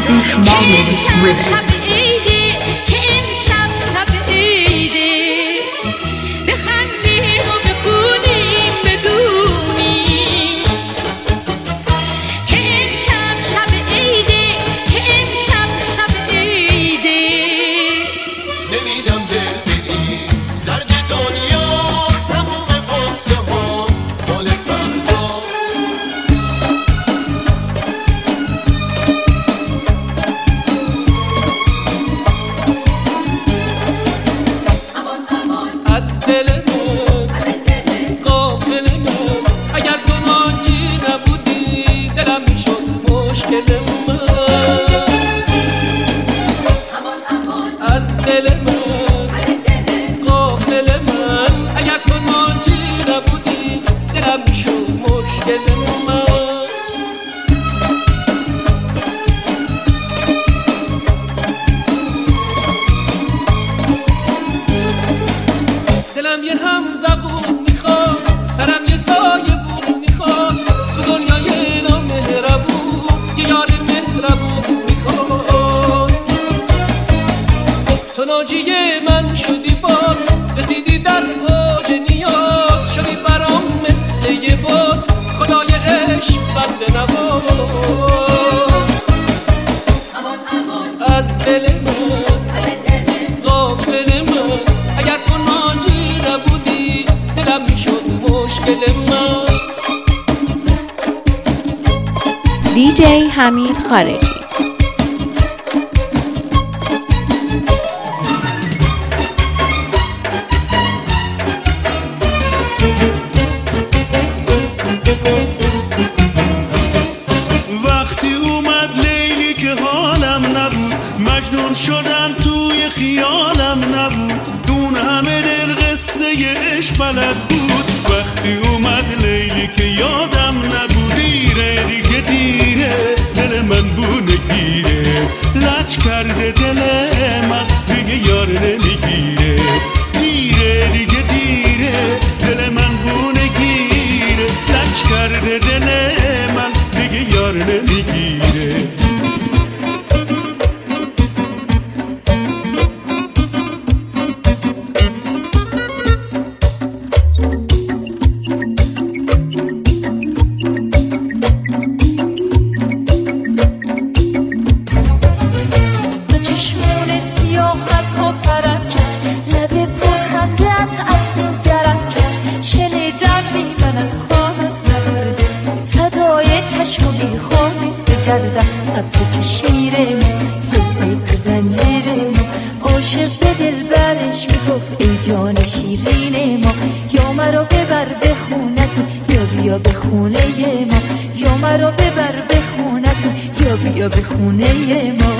Darvish Morgan Remix. DJ حمید خارجی. وقتی اومد لیلی که حالم نبود، مجنون شدم توی خیالم نبود، اون همه دل قصه عشق بلد بود. وقتی اومد لیلی که یادم نبود، دیره دیگه دیره، دل من بونه گیره، لج کرده دل من دیگه یار نمیگیره. دیره دیگه دیره، دل من بونه گیره، لج کرده دل من دیگه یار نمیگیره. سبز کشمیره صفحه تو زنجیره ما، عاشق به دل برش میگفت ای جان شیرین ما، یا مرا ببر به خونتون یا بیا به خونه ما، یا مرا ببر به خونتون یا بیا به خونه ما.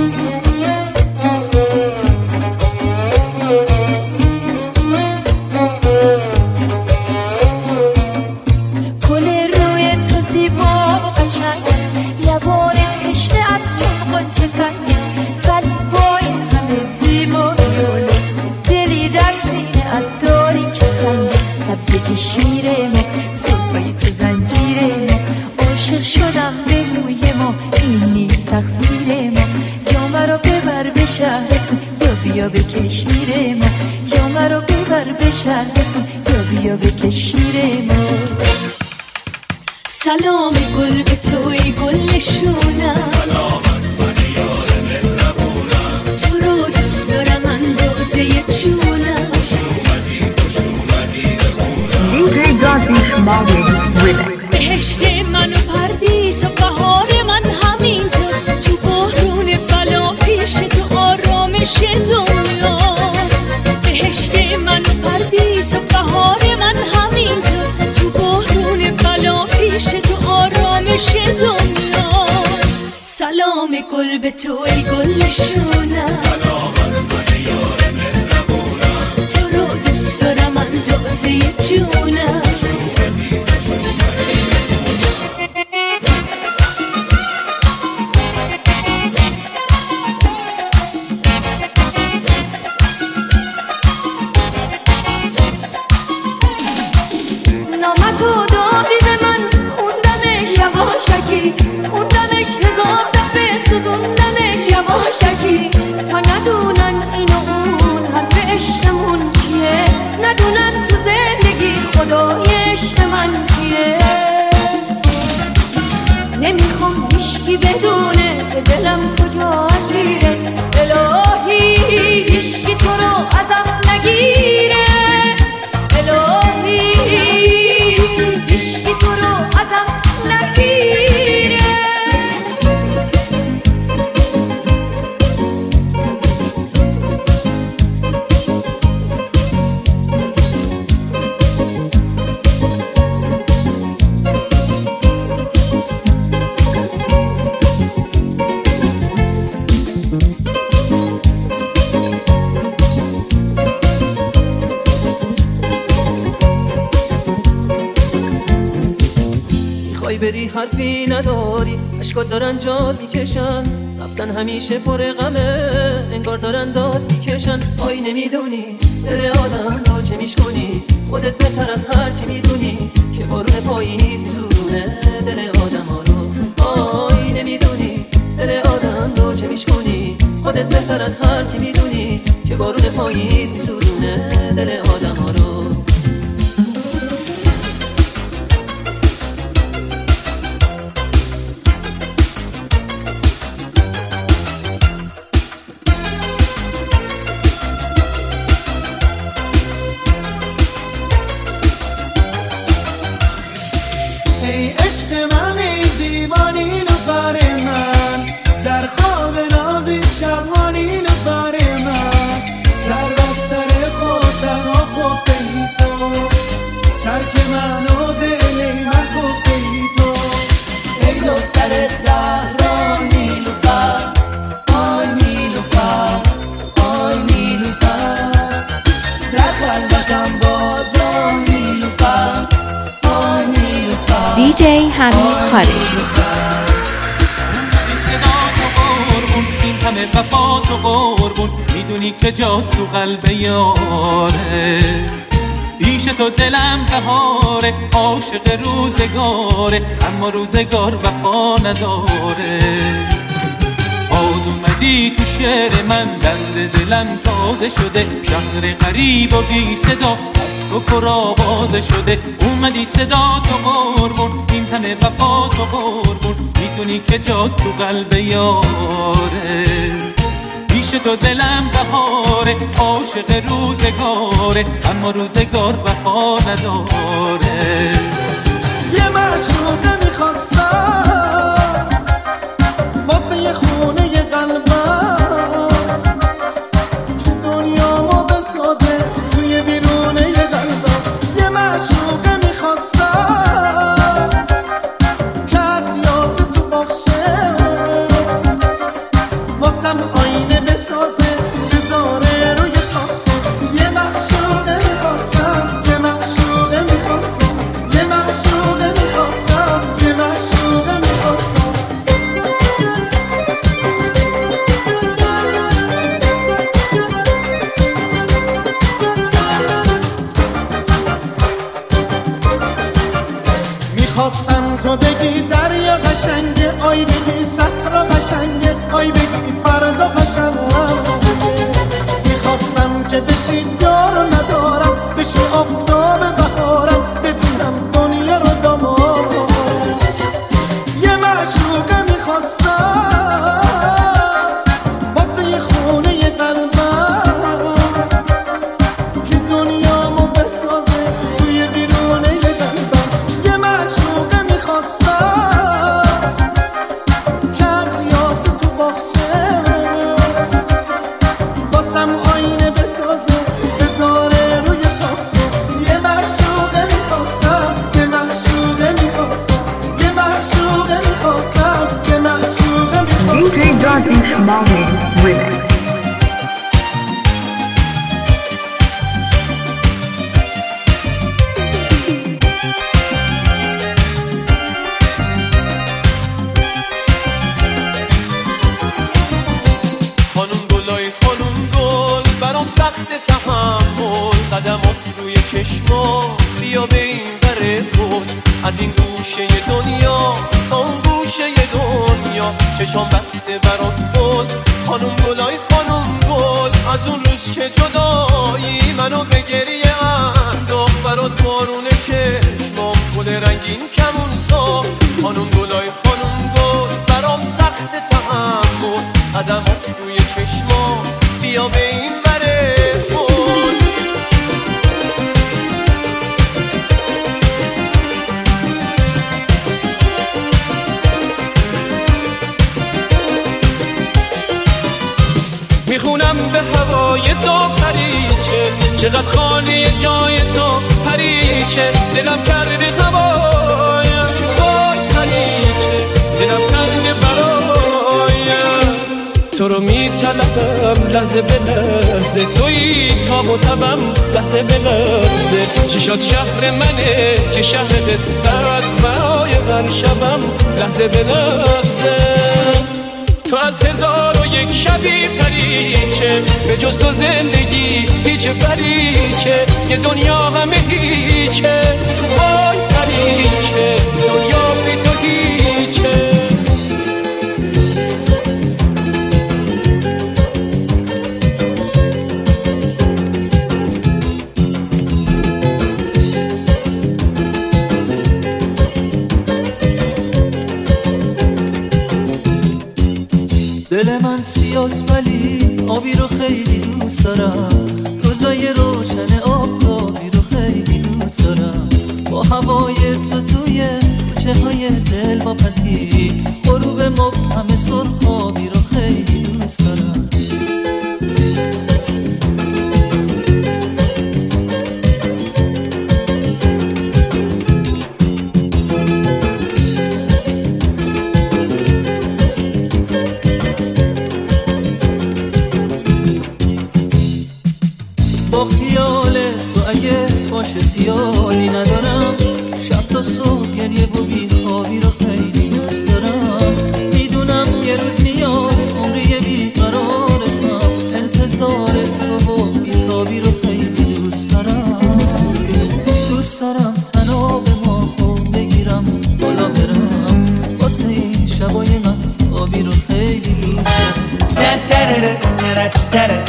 کشمیره ما صفایی تو زنجیره ما، عاشق شدم به روی ما، این نیست تقصیر ما، یا مرا ببر به شهرتون یا بیا به کشمیره ما، یا مرا ببر به شهرتون یا بیا به کشمیره ما. سلام گل به توی گل شونم، سلام از من یار مهربونم، تو رو دوست دارم اندازه جونم. DJ Darvish Morgan Remix. بهشت من و پردیس و بهار من همینجاست، تو بحرون بلا پیش تو آرامش دنیاست. بهشت من و پردیس و بهار من همینجاست، تو بحرون بلا پیش تو آرامش دنیاست. سلام گل به تو ای گل شونم، سلام از من یار مهربونم، تو رو دوست دارم اندازه جونم. نامتو دادی به من، خوندمش یواشکی، خوندمش هزار دفعه سوزوندم. تشکی تا ندونن اینو اون حرف عشقمون چیه، ندونن تو زندگی خدای عشق من کیه. نمیخوام هیچکی بدونه که دلم کجا اسیره، الهی هیچکی تو رو ازم نگیره، الهی هیچکی تو رو ازم نگیره. بری حرفی نداری، اشکات دارن جاد میکشن، رفتن همیشه پر غمه، انگار دارن داد میکشن. آی نمیدونی دل آدم رو چه میشکنی، خودت بهتر از هر کی میدونی که بارون پاییز میسوزونه دل آدم ها رو. آی نمیدونی دل آدم رو چه میشکنی، خودت بهتر از هر کی میدونی که بارون پاییز میسوزونه دل آدم ها رو. DJ حمید خارجی. صدا تو قربون، این همه وفا تو قربون، میدونی که جا تو قلب یاره، پیش تو دلم بهاره، عاشق روزگاره، اما روزگار وفا نداره. باز اومدی تو شعر من، درد دلم تازه شده، شهر غریب و بی صدا از تو پر آوازه شده. اومدی صدا تو قربون، این همه وفا تو قربون، میدونی که جا تو قلب یاره، پیش تو دلم بهاره، عاشق روزگاره، اما روزگار وفا نداره. یه معشوقه میخواستم واسه یه خونه یه قلبم، که دنیامو بسازه توی بیرونه یه قلبم. یه معشوقه میخواستم که از یاسه تو باخشه، واسم آینه بسازه بذاره روی تاخچه. یه معشوقه میخواستم، یه معشوقه میخواستم، یه معشوقه میخواستم، یه معشوقه میخواستم. میخواستم تو بگی دریا قشنگه، آی بگی صحرا قشنگه، آی بگی فردا قشنگه. میخواستم که بشی یار ندارم، بشی آفتاب بهارم، بدونم دنیا رو دامارم. یه معشوقه میخواستم واسه یه خونه یه قلبم، که دنیامو بسازه توی بیرونه یه قلبم. یه معشوقه میخواستم که از یاسه تو باخشه، واسم آینه بسازه بذاره روی تاخچه. یه معشوقه میخواستم، یه معشوقه میخواستم، یه معشوقه میخواستم، یه معشوقه میخواستم. DJ Darkish Mohammed Remix. خانم گلای خانم گل، برام سخت تحمل، قدمات روی چشما بیا به این بره بود، از این گوشه دنیا تا اون گوشه دنیا، چشام بسته برات بود، خانم گلای خانم گل، از اون روز که جدایی منو به گریه انداخت، برات بارون چشمام گل رنگین کمون ساخت. خانم گلای خانم گل برام سخت تحمل، قدمات روی چشمام بیا به این وره گل. میخونم به هوای تو پریچه، چقدر خالی جای تو پریچه، دلم کرده هوایم وای پریچه، دلم کرده برایم. تو رو میطلبم لحظه به لحظه، تویی تاب و تبم لحظه به لحظه. چی شد شهر منه که شهر دستت، بهای هر شبم لحظه به لحظه. تو از 1001 شبی پریچه، به جز تو زندگی هیچ پریچه، یه دنیا همه هیچه وای پریچه، دنیا بی تو هیچه. دل من سیاست ولی آبی رو خیلی دوست دارم، روزای روشن آفتابی رو خیلی دوست دارم. با هوای تو توی کوچه های دل واپسی، غروب مبهم سرخابی رو خیلی دوست دارم. با خیال تو اگه باشه خیالی ندارم، شب تا صبح گریه و بیخوابی رو خیلی دوست دارم. میدونم یه روز میاد عمری بیقرارتم، انتظار تو و بیخوابی رو خیلی دوست دارم. دوست دارم تنها به ما خود بگیرم بالا برم، واسه این شبای من آبی رو خیلی دوست دارم.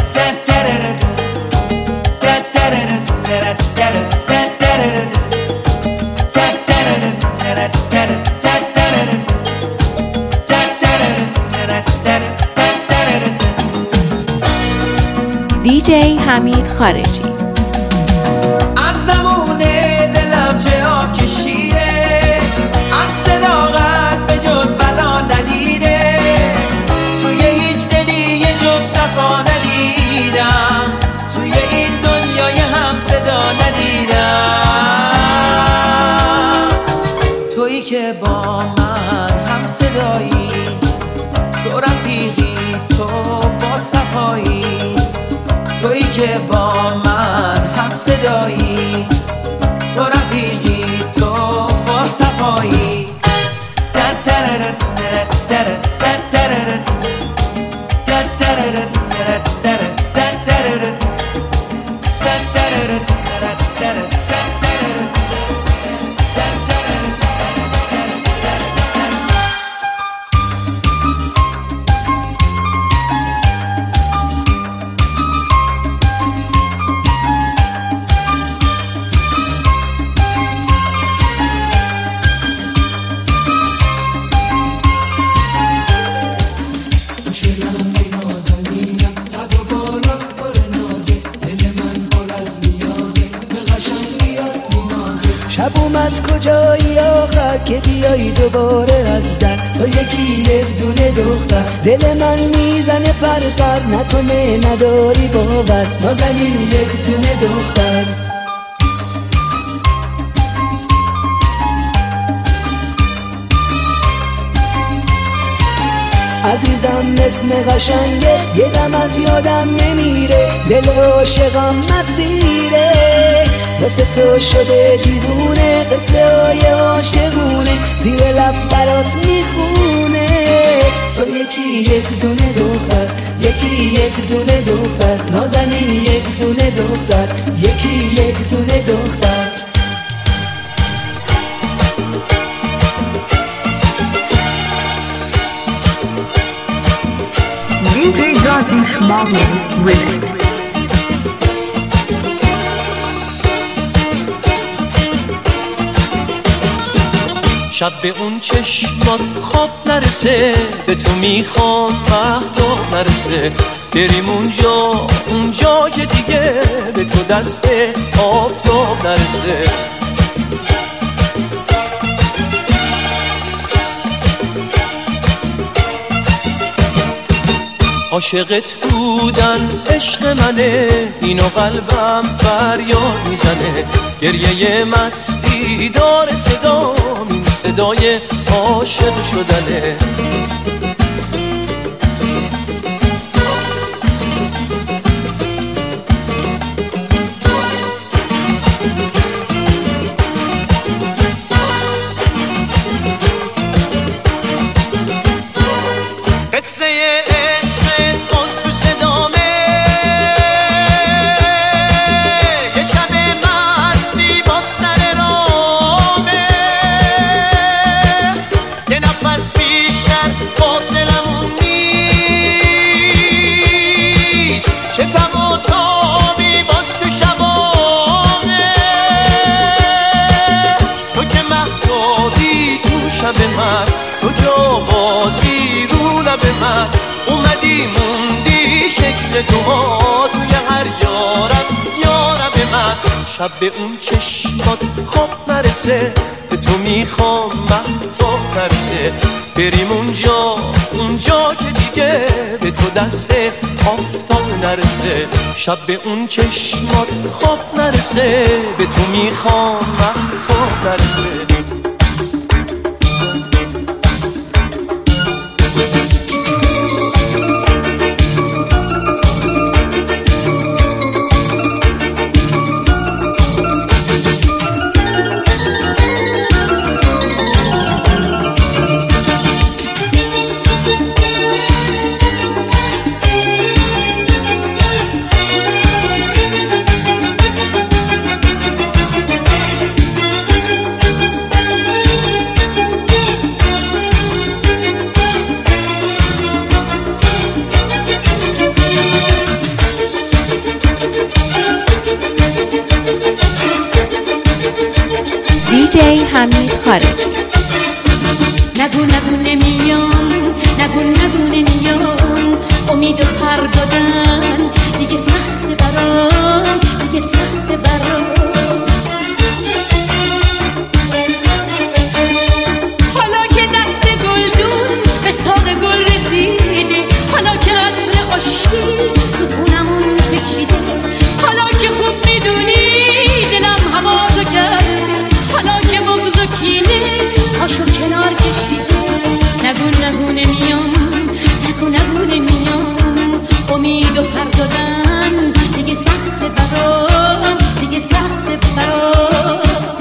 دیجی حمید خارجی. از زمان دلم چه ها کشیده، از صداقت به جز بلا ندیده، توی هیچ دلی یه جز صفا ندیدم، توی این دنیای هم صدا ندیدم. تویی که با من هم صدایی، تو رفیقی تو با صفایی، تویی که با من هم صدایی، تو رفیقی تو با صفایی. شب اومد کجایی آخر که بیایی دوباره از در، تو یکی یک دونه دختر، دل من میزنه پرپر، نکنه نداری باور، نازنین یک دونه دختر. عزیزم اسم قشنگه، یه دم از یادم نمیره، دل عاشقم مسیره، واسه تو شده دیوونه، قصه های عاشقونه زیر لب برات میخونه. تو یکی یک دونه دختر، یکی یک دونه دختر، نازنین یک دونه دختر، یکی یک دونه دختر. DJ Marvin Remix. شب به اون چشمات خواب نرسه، به تو میخوام مهتاب نرسه، بریم اونجا که دیگه به تو دست آفتاب نرسه. عاشقت بودن عشق منه، اینو قلبم فریاد میزنه، گریه مستی داره صدام، این صدای عاشق شدنه. قصه عشق باز تو صدامه، یه شب مستی با سر رامه، یه نفس بیشتر فاصلمون نیست، چه تب و تابی باز تو شبامه، تو که مهتابی تو شب من، تو جوازی رو لب من، اومدی موندی شکل دوها توی هر یارب من. شب به اون چشمات خواب نرسه، به تو میخوام مهتاب نرسه، بریم اونجا که دیگه به تو دست آفتاب نرسه. شب به اون چشمات خواب نرسه، به تو میخوام مهتاب نرسه. DJ حمید خارجی. نگو نمیام، نگو نمیام، امید و پر دادن دیگه سخت برام، دیگه سخت برام. حالا که دست گلدون به ساق گل رسیده، حالا که عطر آشتی تو خونمون کشیده، حالا که خوب میدونی دلم هوازو کرده، حالا که بغض و کینه پاشو کنار کشیده. نگو نمیام، نگو نمیام، امید و پر دادن دیگه سخت برام، دیگه سخت برام.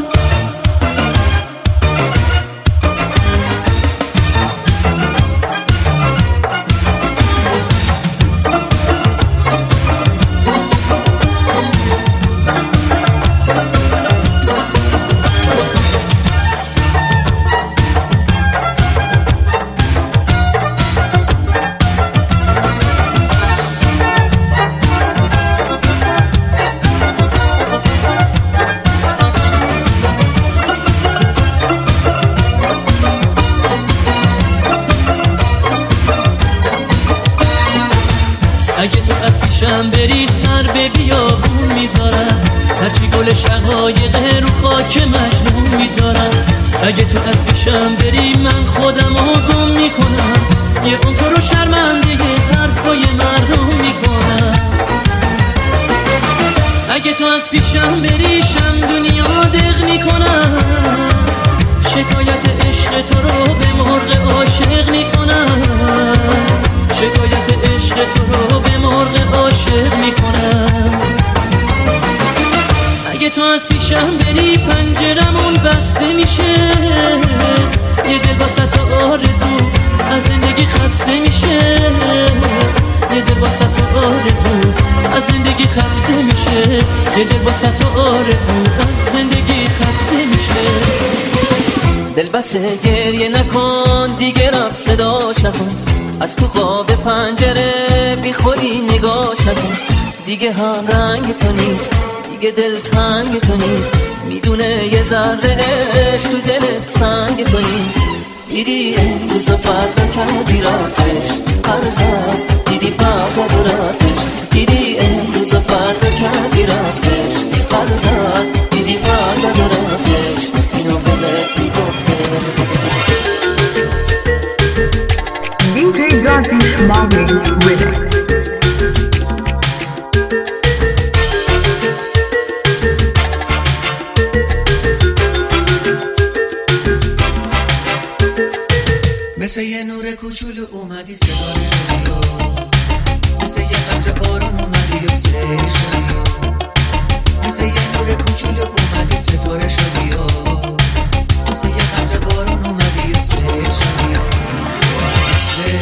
اگه تو از پیشم بری سر به بیابون میذارم، هرچی گل شقایق رو خاک مجنون میذارم. اگه تو از پیشم بری من خودم رو گم میکنم، یه اون تو رو شرمنده حرفای مردم میکنم. اگه تو از پیشم بری شم دنیا دق میکنم، شکایت عشق تو رو به مرغ عاشق میکنم، شکایت عشق تو رو به مرغ عاشق میکنم. اگه تو از پیشم بری پنجرمون بسته میشه، یه دل واسه تو آرزو از زندگی خسته میشه، یه دل واسه تو آرزو از زندگی خسته میشه، یه دل واسه تو آرزو از زندگی خسته میشه. دل بسه گریه نکن دیگه، رفت صداش نکن، از تو خواب پنجره بی خودی نگاهشم دیگه هم رنگ تو نیست، دیگه دل تنگ تو نیست، میدونه یه ذره عشق تو دلت سنگ تو نیست. دیدی امروز و فردا کردی رفتش هر زد، دیدی بازد و رفتش، دیدی امروز و فردا کردی رفتش هر زد، دیدی بازد و رفتش، اینو بلت میگفته. DJ Darvish Marvin Remix. مثل یه نور کوچولو اومدی ستاره شدی و مثل یه قطره بارون اومدی و سیل شدی و مثل یه نور کوچولو اومدی ستاره شدی و مثل یه قطره بارون اومدی و سیل شدی و مثل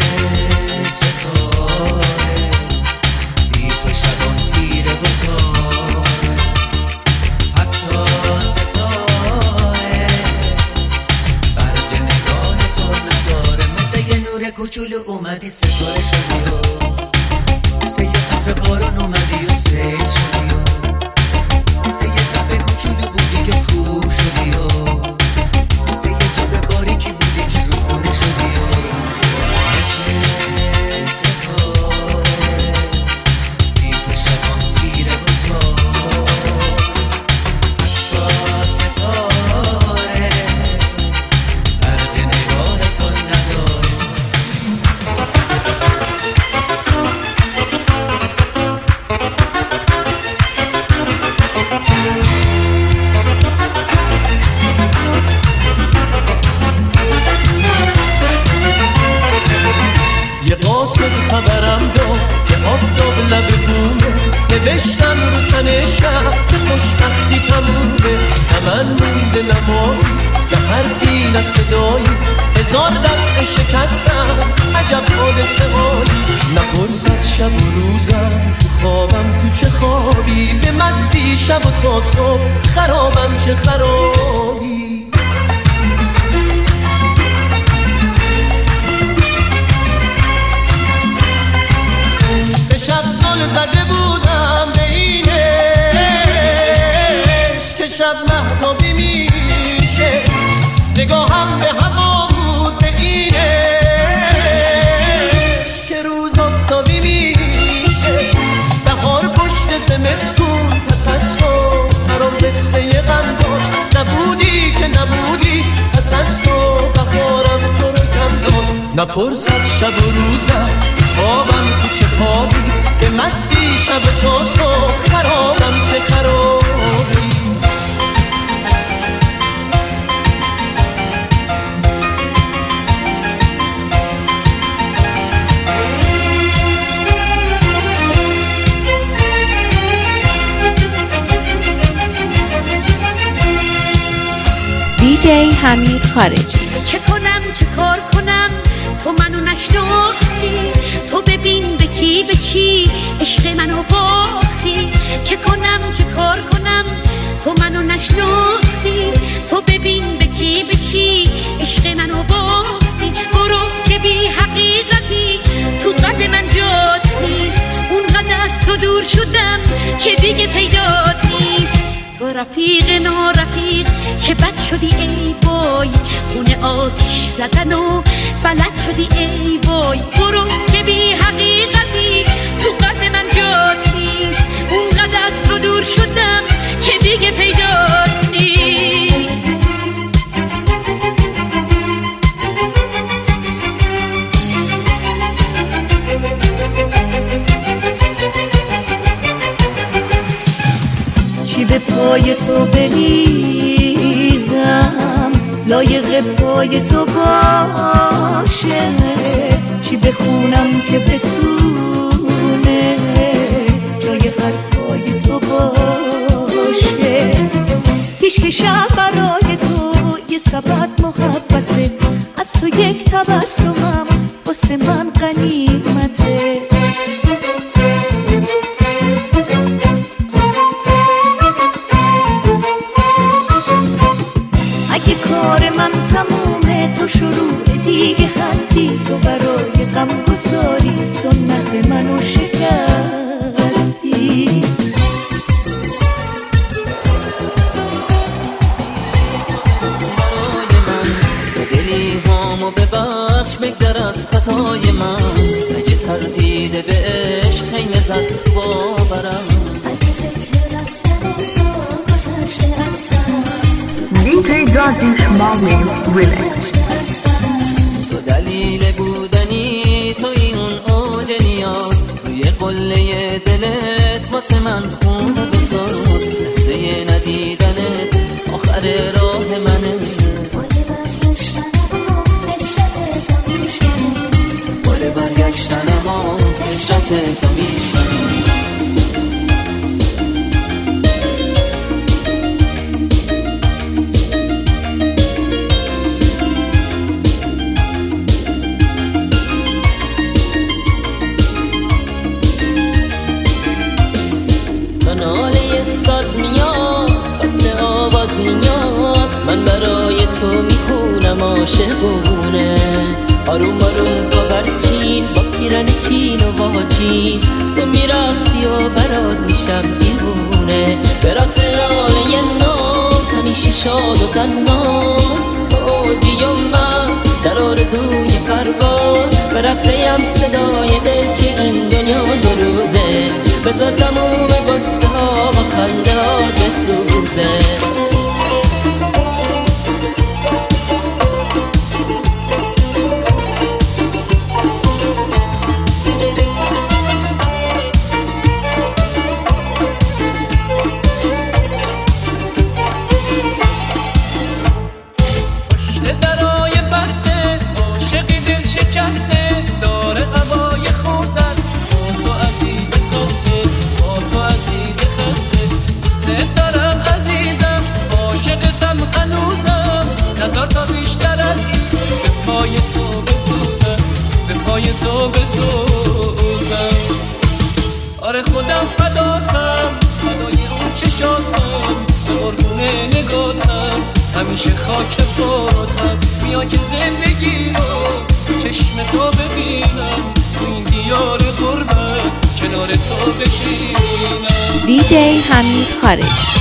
ستاره بی تو شبان تیره و تاره، حتی ستاره برق نگاه تو نداره. مثل یه نور کوچولو اومدی ستاره شدی و مثل یه قطره بارون اومدی و سیل شدی و مثل یه تپه کوچولو بودی که کوه شدی و مثل یه جبه باریکی بودی که رو خونه شدی و مثل ستاره بی تو شبان تیره و تاره، حتی ستاره برق نگاه تو نداره. یه قاصد خبرم داد که آفتاب لب بومه، نوشتم رو تن شب که خوشبختی تمومه. نه من مونده نمایی یه حرفی نه صدایی، هزار دفعه شکستم عجب حادثه هایی. نپرس از شب و روزم تو خوابم تو چه خوابی، به مستی شب و تا صبح خرابم چه خرابی. شب زل زده بودم به اینش که شب مهتابی میشه، نگاهم به هوا بود به اینش که روز آفتابی میشه. بهار پشت زمستون پس از تو برام قصه غم داشت، نبودی که نبودی پس از تو بهارم تو رو کم داشت. نپرس از شب و روزم خوابم تو چه خوابی، به مستی شب تا صبح خرابم چه خرابی. DJ حمید خارجی. چه کنم چه کار کنم تو منو نشناختی، تو ببین به کی به چی عشق منو باختی. چه کنم چه کار کنم تو منو نشناختی، تو ببین به کی به چی عشق منو باختی. برو که بی حقیقتی تو قد من جات نیست، اونقدر از تو دور شدم که دیگه پیدات نیست. تو رفیق نارفیق چه بد شدی ای وای، خونه آتش زدن و بلد شدی ای وای. برو که بی حقیقتی تو قلب من جات نیست، اونقدر از تو دور شدم که دیگه پیدات نیست. چی به پای تو بریزم لایق پای تو باشه، چی بخونم که بتونه جای حرفای تو باشه. هیچ که شب برای تو یه سبد محبته، از تو یک تبسمم واسه من غنیمته. اگه کار من تمومه تو شروع دیگه هستی، تو برای غم گساری سنت منو شکستی. دلی هامو ببخش بگذر از خطای من، اگه تردید به عشق خیمه زد تو باورم، DJ Dardish Mali Remix. تو دلیل بودنی، توی اون اوج نیاز، روی قله دلت واسه من خون بساز، لحظه ندیدنت آخر راه منه، بال برگشتن اما عشقت تا میشنه. ناله ساز میاد، فصل آواز میاد، من برای تو میخونم عاشقونه، آروم آروم باور چین با پیرن چین و واجین، تو میرقصی و برات میشم دیوونه، به رقص ناله ناز همیشه شاد و تناز، تو اوجی و من در آرزوی پرواز، به رقصیم صدای دل که این دنیا دو روزه، بذار تموم قصه ها با خنده ها بسوزه. پشت درای بسته عاشقی دل شکسته، داره هوای خوردن تو عزیز خسته، تو عزیز خسته، دوست دارم عزیزم، عاشقتم هنوزم، نظر تا بیشتر از این به پای تو بسوزم، به پای تو بسوزم. آره خودم فداتم، فدای اون چشاتم، به قربون نگاتم، همیشه خاک پاتم، بیا که زندگی رو تو چشم تو ببینم، تو این دیار غربت کنار تو بشینم. DJ حمید خارجی.